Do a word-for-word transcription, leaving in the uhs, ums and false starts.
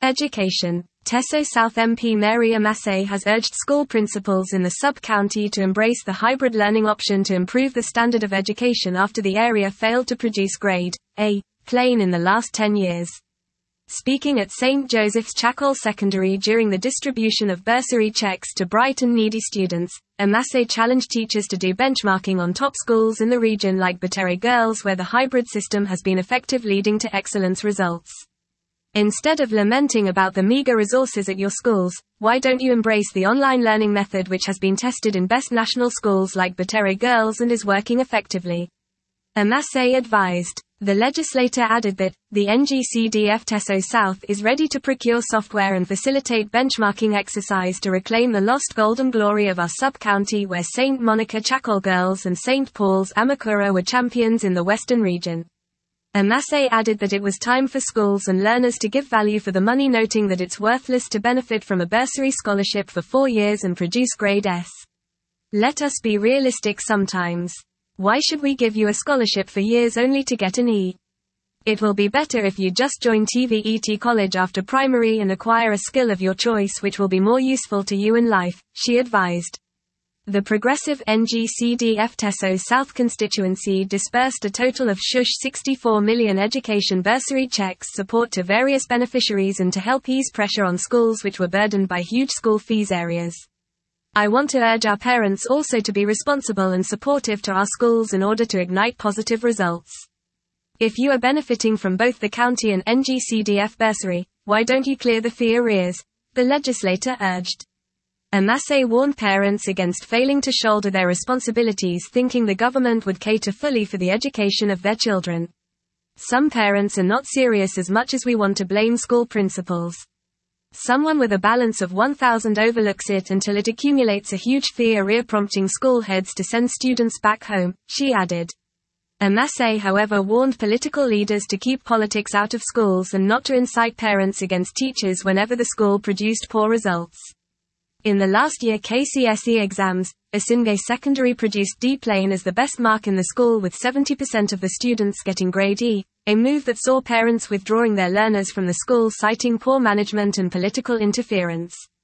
Education. Tesso South M P Mary Amasse has urged school principals in the sub-county to embrace the hybrid learning option to improve the standard of education after the area failed to produce grade A plain in the last ten years. Speaking at Saint Joseph's Chacol Secondary during the distribution of bursary checks to bright and needy students, Amasse challenged teachers to do benchmarking on top schools in the region like Butere Girls, where the hybrid system has been effective, leading to excellence results. Instead of lamenting about the meager resources at your schools, why don't you embrace the online learning method which has been tested in best national schools like Butere Girls and is working effectively? Amasse advised. The legislator added that, the N G C D F Tesso South is ready to procure software and facilitate benchmarking exercise to reclaim the lost golden glory of our sub-county, where Saint Monica Chacol Girls and Saint Paul's Amakura were champions in the western region. Amasse added that it was time for schools and learners to give value for the money, noting that it's worthless to benefit from a bursary scholarship for four years and produce grade S. Let us be realistic sometimes. Why should we give you a scholarship for years only to get an E? It will be better if you just join T V E T college after primary and acquire a skill of your choice which will be more useful to you in life, she advised. The progressive N G C D F Tesso South constituency dispersed a total of shush sixty-four million education bursary checks support to various beneficiaries and to help ease pressure on schools which were burdened by huge school fees areas. I want to urge our parents also to be responsible and supportive to our schools in order to ignite positive results. If you are benefiting from both the county and N G C D F bursary, why don't you clear the fee arrears? The legislator urged. Amasse warned parents against failing to shoulder their responsibilities, thinking the government would cater fully for the education of their children. Some parents are not serious as much as we want to blame school principals. Someone with a balance of one thousand overlooks it until it accumulates a huge fee arrear, prompting school heads to send students back home, she added. Amasse, however, warned political leaders to keep politics out of schools and not to incite parents against teachers whenever the school produced poor results. In the last year K C S E exams, Asingay Secondary produced D plain as the best mark in the school, with seventy percent of the students getting grade E, a move that saw parents withdrawing their learners from the school citing poor management and political interference.